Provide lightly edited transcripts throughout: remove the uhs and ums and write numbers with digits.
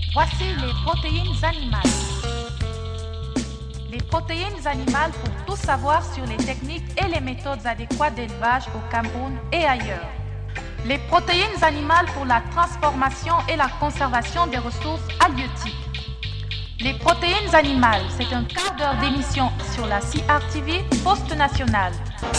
Voici les protéines animales. Les protéines animales pour tout savoir sur les techniques et les méthodes adéquates d'élevage au Cameroun et ailleurs. Les protéines animales pour la transformation et la conservation des ressources halieutiques. Les protéines animales, c'est un quart d'heure d'émission sur la CRTV Poste National.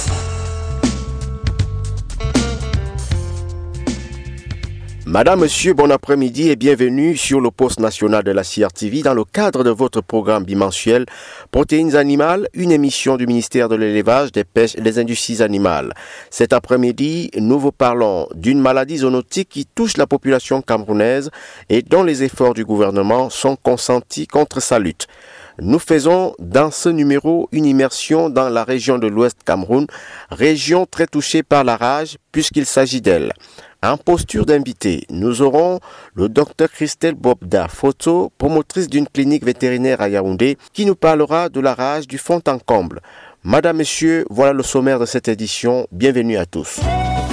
Madame, Monsieur, bon après-midi et bienvenue sur le poste national de la CRTV dans le cadre de votre programme bimensuel Protéines animales, une émission du ministère de l'élevage, des pêches et des industries animales. Cet après-midi, nous vous parlons d'une maladie zoonotique qui touche la population camerounaise et dont les efforts du gouvernement sont consentis contre sa lutte. Nous faisons dans ce numéro une immersion dans la région de l'Ouest Cameroun, région très touchée par la rage puisqu'il s'agit d'elle. En posture d'invité, nous aurons le docteur Christelle Bobda, photo, promotrice d'une clinique vétérinaire à Yaoundé, qui nous parlera de la rage du fond en comble. Madame, Messieurs, voilà le sommaire de cette édition. Bienvenue à tous.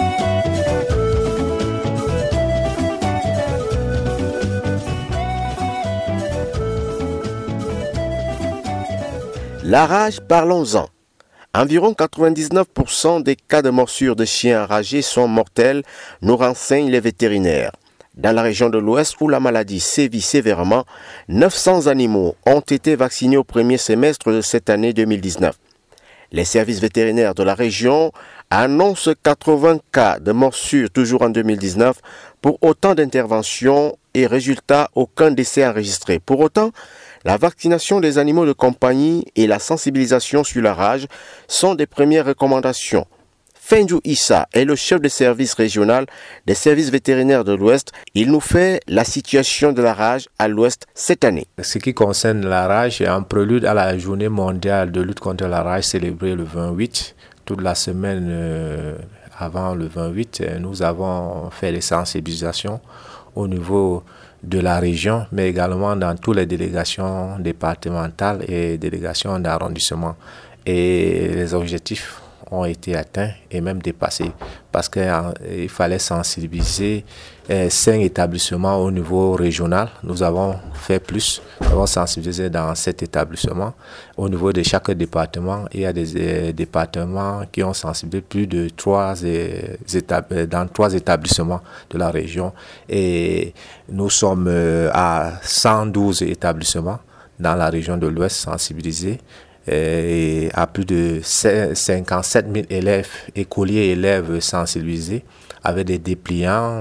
La rage, parlons-en. Environ 99% des cas de morsure de chiens enragés sont mortels, nous renseignent les vétérinaires. Dans la région de l'Ouest où la maladie sévit sévèrement, 900 animaux ont été vaccinés au premier semestre de cette année 2019. Les services vétérinaires de la région annoncent 80 cas de morsure toujours en 2019 pour autant d'interventions et résultat, aucun décès enregistré. Pour autant, la vaccination des animaux de compagnie et la sensibilisation sur la rage sont des premières recommandations. Fendjou Issa est le chef de service régional des services vétérinaires de l'Ouest. Il nous fait la situation de la rage à l'Ouest cette année. Ce qui concerne la rage, en prélude à la journée mondiale de lutte contre la rage célébrée le 28, toute la semaine avant le 28, nous avons fait les sensibilisations au niveau de la région, mais également dans toutes les délégations départementales et délégations d'arrondissement. Et les objectifs ont été atteints et même dépassés parce qu'il fallait sensibiliser 5 établissements au niveau régional. Nous avons fait plus, nous avons sensibilisé dans 7 établissements. Au niveau de chaque département, il y a des départements qui ont sensibilisé plus de 3 établissements de la région. Et nous sommes à 112 établissements dans la région de l'Ouest sensibilisés. Et à plus de 57 000 élèves, écoliers et élèves sensibilisés, avec des dépliants,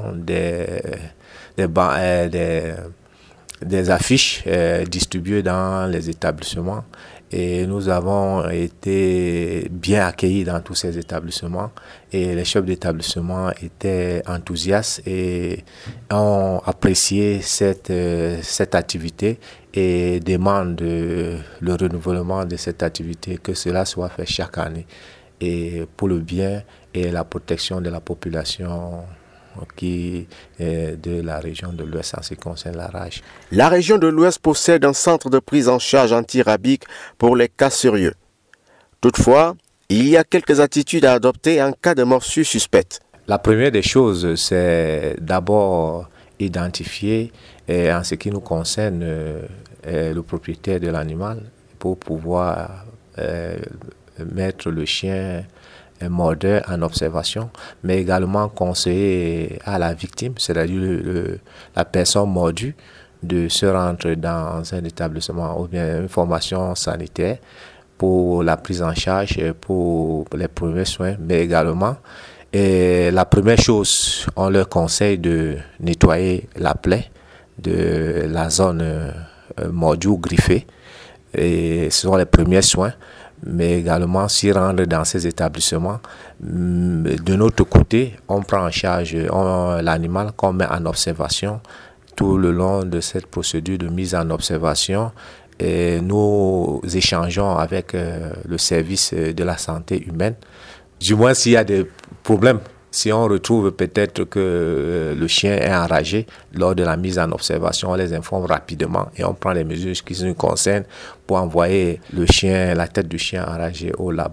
des affiches distribuées dans les établissements. Et nous avons été bien accueillis dans tous ces établissements. Et les chefs d'établissement étaient enthousiastes et ont apprécié cette activité et demandent le renouvellement de cette activité, que cela soit fait chaque année. Et pour le bien et la protection de la population qui est de la région de l'Ouest en ce qui concerne la rage. La région de l'Ouest possède un centre de prise en charge antirabique pour les cas sérieux. Toutefois, il y a quelques attitudes à adopter en cas de morsure suspecte. La première des choses, c'est d'abord identifier, en ce qui nous concerne, le propriétaire de l'animal pour pouvoir mettre le chien mordeur en observation, mais également conseiller à la victime, c'est-à-dire la personne mordue, de se rendre dans un établissement ou bien une formation sanitaire pour la prise en charge, pour les premiers soins, mais également, la première chose, on leur conseille de nettoyer la plaie de la zone mordue ou griffée, et ce sont les premiers soins. Mais également s'y rendre dans ces établissements. De notre côté, on prend en charge l'animal qu'on met en observation tout le long de cette procédure de mise en observation. Et nous échangeons avec le service de la santé humaine. Du moins, s'il y a des problèmes, si on retrouve peut-être que le chien est enragé, lors de la mise en observation, on les informe rapidement et on prend les mesures qui nous concernent pour envoyer la tête du chien enragé au labo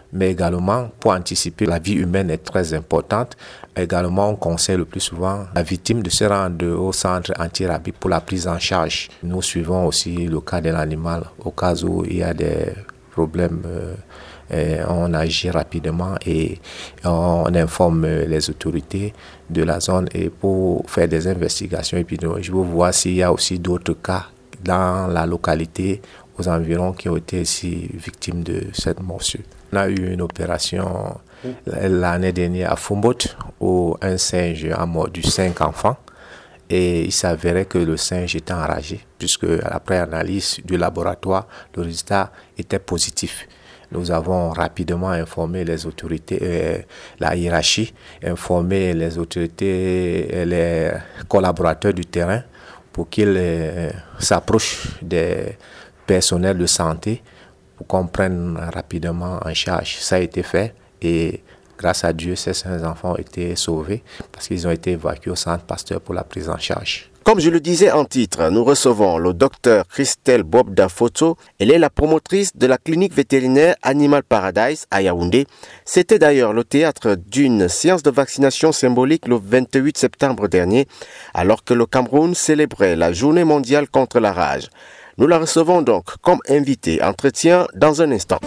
mais également pour anticiper la vie humaine est très importante. Également, on conseille le plus souvent la victime de se rendre au centre anti-rabies pour la prise en charge. Nous suivons aussi le cas de l'animal au cas où il y a des problèmes. On agit rapidement et on informe les autorités de la zone et pour faire des investigations épidémiologiques pour voir s'il y a aussi d'autres cas dans la localité aux environs qui ont été aussi victimes de cette morsure. On a eu une opération l'année dernière à Fumbot où un singe a mordu 5 enfants et il s'avérait que le singe était enragé puisque après analyse du laboratoire, le résultat était positif. Nous avons rapidement informé les autorités, la hiérarchie, informé les autorités et les collaborateurs du terrain pour qu'ils s'approchent des personnels de santé pour qu'on prenne rapidement en charge. Ça a été fait et grâce à Dieu, ces 5 enfants ont été sauvés parce qu'ils ont été évacués au centre Pasteur pour la prise en charge. Comme je le disais en titre, nous recevons le docteur Christelle Bobda-Foto. Elle est la promotrice de la clinique vétérinaire Animal Paradise à Yaoundé. C'était d'ailleurs le théâtre d'une séance de vaccination symbolique le 28 septembre dernier, alors que le Cameroun célébrait la journée mondiale contre la rage. Nous la recevons donc comme invitée. Entretien dans un instant.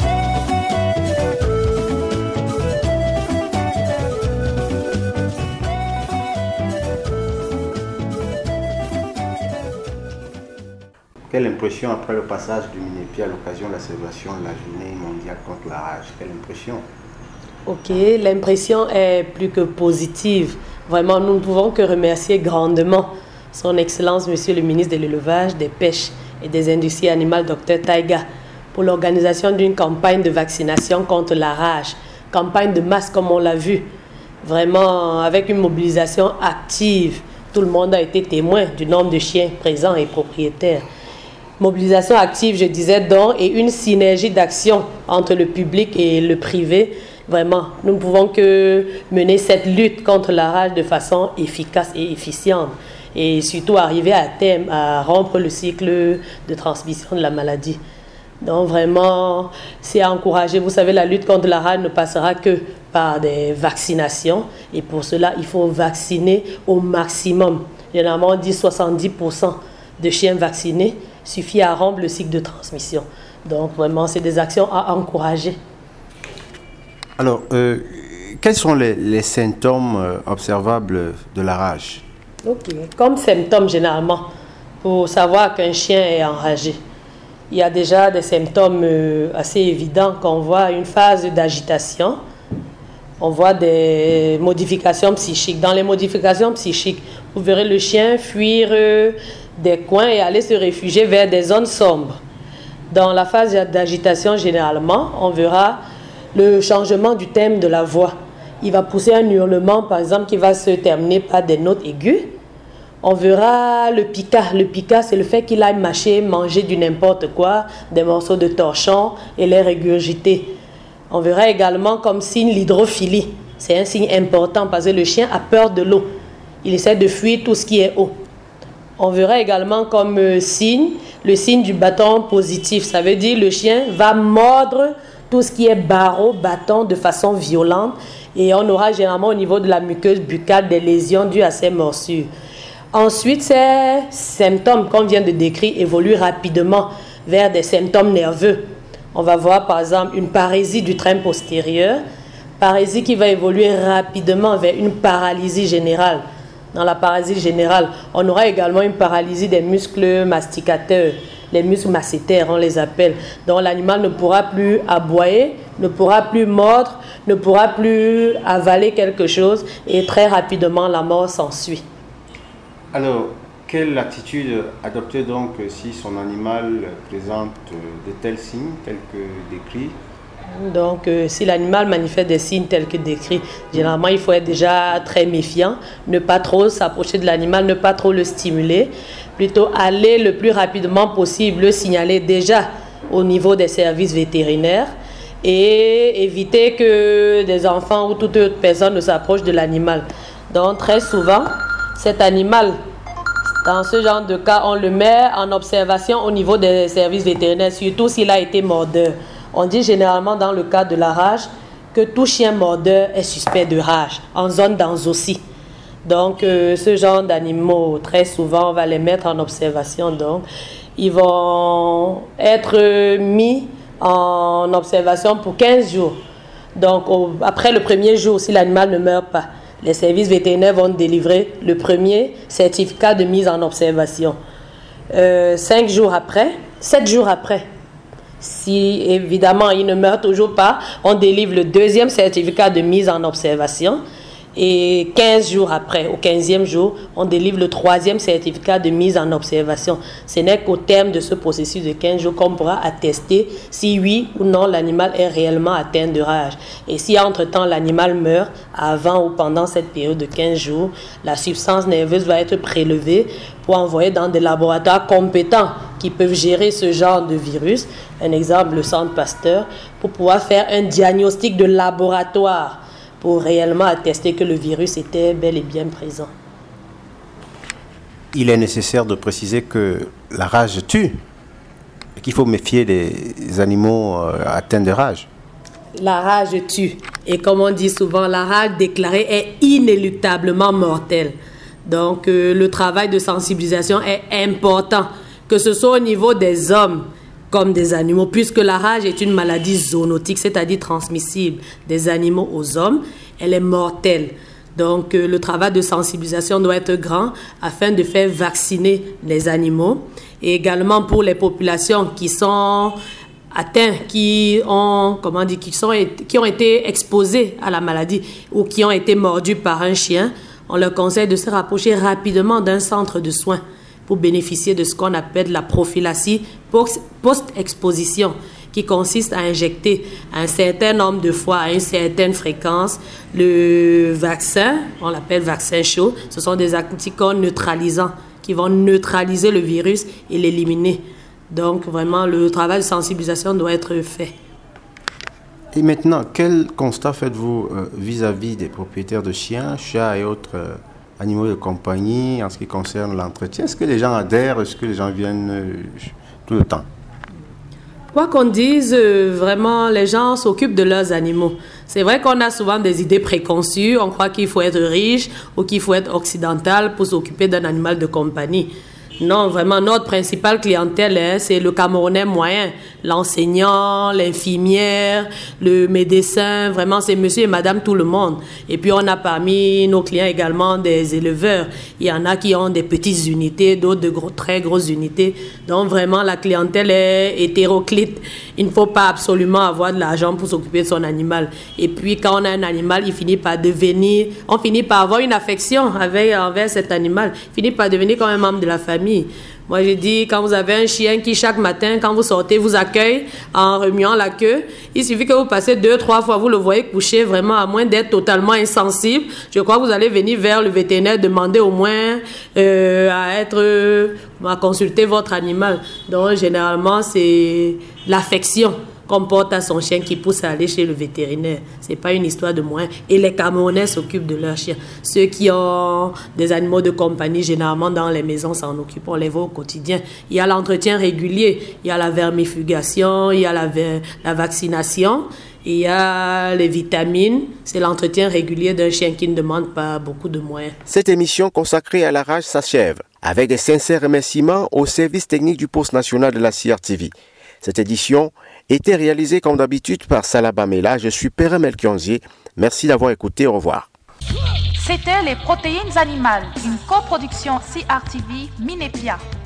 Quelle impression après le passage du Minépi à l'occasion de la célébration de la journée mondiale contre la rage? Quelle impression? Ok, l'impression est plus que positive. Vraiment, nous ne pouvons que remercier grandement son Excellence, Monsieur le ministre de l'Élevage, des Pêches et des Industries animales, Dr Taïga, pour l'organisation d'une campagne de vaccination contre la rage. Campagne de masse comme on l'a vu. Vraiment, avec une mobilisation active. Tout le monde a été témoin du nombre de chiens présents et propriétaires. Mobilisation active, je disais, donc, et une synergie d'action entre le public et le privé. Vraiment, nous ne pouvons que mener cette lutte contre la rage de façon efficace et efficiente. Et surtout arriver à terme à rompre le cycle de transmission de la maladie. Donc vraiment, c'est à encourager. Vous savez, la lutte contre la rage ne passera que par des vaccinations. Et pour cela, il faut vacciner au maximum. Généralement, on dit 70% de chiens vaccinés suffit à rompre le cycle de transmission. Donc vraiment, c'est des actions à encourager. Alors, quels sont les symptômes observables de la rage? Ok, comme symptômes généralement, pour savoir qu'un chien est enragé, il y a déjà des symptômes assez évidents qu'on voit une phase d'agitation, on voit des modifications psychiques. Dans les modifications psychiques, vous verrez le chien fuir des coins et aller se réfugier vers des zones sombres. Dans la phase d'agitation, généralement, on verra le changement du thème de la voix. Il va pousser un hurlement, par exemple, qui va se terminer par des notes aiguës. On verra le pica. Le pica, c'est le fait qu'il aille mâcher, manger du n'importe quoi, des morceaux de torchon et les régurgiter. On verra également comme signe l'hydrophilie. C'est un signe important parce que le chien a peur de l'eau. Il essaie de fuir tout ce qui est eau. On verra également comme signe le signe du bâton positif. Ça veut dire le chien va mordre tout ce qui est barreau, bâton de façon violente. Et on aura généralement au niveau de la muqueuse buccale des lésions dues à ces morsures. Ensuite, ces symptômes qu'on vient de décrire évoluent rapidement vers des symptômes nerveux. On va voir par exemple une parésie du train postérieur, parésie qui va évoluer rapidement vers une paralysie générale. Dans la paralysie générale, on aura également une paralysie des muscles masticateurs, les muscles massétaires, on les appelle. Donc l'animal ne pourra plus aboyer, ne pourra plus mordre, ne pourra plus avaler quelque chose et très rapidement la mort s'ensuit. Alors, quelle attitude adopter donc si son animal présente de tels signes tels que décrits? Donc, si l'animal manifeste des signes tels que décrits, généralement, il faut être déjà très méfiant, ne pas trop s'approcher de l'animal, ne pas trop le stimuler, plutôt aller le plus rapidement possible, le signaler déjà au niveau des services vétérinaires et éviter que des enfants ou toute autre personne ne s'approche de l'animal. Donc, très souvent, cet animal, dans ce genre de cas, on le met en observation au niveau des services vétérinaires, surtout s'il a été mordeur. On dit généralement dans le cas de la rage que tout chien mordeur est suspect de rage en zone d'Anzossi. Donc, ce genre d'animaux, très souvent, on va les mettre en observation. Donc, ils vont être mis en observation pour 15 jours. Donc, après le premier jour, si l'animal ne meurt pas, les services vétérinaires vont délivrer le premier certificat de mise en observation. 7 jours après, si évidemment il ne meurt toujours pas, on délivre le deuxième certificat de mise en observation. Et 15 jours après, au 15e jour, on délivre le troisième certificat de mise en observation. Ce n'est qu'au terme de ce processus de 15 jours qu'on pourra attester si oui ou non l'animal est réellement atteint de rage. Et si entre-temps l'animal meurt, avant ou pendant cette période de 15 jours, la substance nerveuse va être prélevée pour envoyer dans des laboratoires compétents qui peuvent gérer ce genre de virus. Un exemple, le Centre Pasteur, pour pouvoir faire un diagnostic de laboratoire pour réellement attester que le virus était bel et bien présent. Il est nécessaire de préciser que la rage tue et qu'il faut méfier les animaux atteints de rage. La rage tue. Et comme on dit souvent, la rage déclarée est inéluctablement mortelle. Donc, le travail de sensibilisation est important, que ce soit au niveau des hommes comme des animaux, puisque la rage est une maladie zoonotique, c'est-à-dire transmissible des animaux aux hommes. Elle est mortelle. Donc, le travail de sensibilisation doit être grand afin de faire vacciner les animaux. Et également pour les populations qui sont atteintes, qui ont été exposées à la maladie ou qui ont été mordues par un chien, on leur conseille de se rapprocher rapidement d'un centre de soins pour bénéficier de ce qu'on appelle la prophylaxie post-exposition, qui consiste à injecter un certain nombre de fois à une certaine fréquence le vaccin, on l'appelle vaccin chaud. Ce sont des anticorps neutralisants qui vont neutraliser le virus et l'éliminer. Donc vraiment, le travail de sensibilisation doit être fait. Et maintenant, quel constat faites-vous vis-à-vis des propriétaires de chiens, chats et autres animaux de compagnie en ce qui concerne l'entretien? Est-ce que les gens adhèrent? Est-ce que les gens viennent tout le temps? Quoi qu'on dise, vraiment, les gens s'occupent de leurs animaux. C'est vrai qu'on a souvent des idées préconçues. On croit qu'il faut être riche ou qu'il faut être occidental pour s'occuper d'un animal de compagnie. Non, vraiment, notre principale clientèle, c'est le Camerounais moyen. L'enseignant, l'infirmière, le médecin, vraiment, c'est monsieur et madame tout le monde. Et puis, on a parmi nos clients également des éleveurs. Il y en a qui ont des petites unités, d'autres de très grosses unités. Donc, vraiment, la clientèle est hétéroclite. Il ne faut pas absolument avoir de l'argent pour s'occuper de son animal. Et puis, quand on a un animal, on finit par avoir une affection envers cet animal. Il finit par devenir comme un membre de la famille. Moi, j'ai dit, quand vous avez un chien qui, chaque matin, quand vous sortez, vous accueille en remuant la queue, il suffit que vous passez 2-3 fois, vous le voyez coucher, vraiment, à moins d'être totalement insensible. Je crois que vous allez venir vers le vétérinaire demander au moins à consulter votre animal. Donc, généralement, c'est l'affection qu'on porte à son chien qui pousse à aller chez le vétérinaire. C'est pas une histoire de moyens. Et les Camerounais s'occupent de leurs chiens. Ceux qui ont des animaux de compagnie, généralement dans les maisons, s'en occupent. On les voit au quotidien. Il y a l'entretien régulier. Il y a la vermifugation, il y a la vaccination, il y a les vitamines. C'est l'entretien régulier d'un chien qui ne demande pas beaucoup de moyens. Cette émission consacrée à la rage s'achève avec des sincères remerciements au service technique du poste national de la CRTV. Cette édition était réalisée comme d'habitude par Salah Bamela. Je suis Père Melkionzier. Merci d'avoir écouté. Au revoir. C'était les protéines animales, une coproduction CRTV Minepia.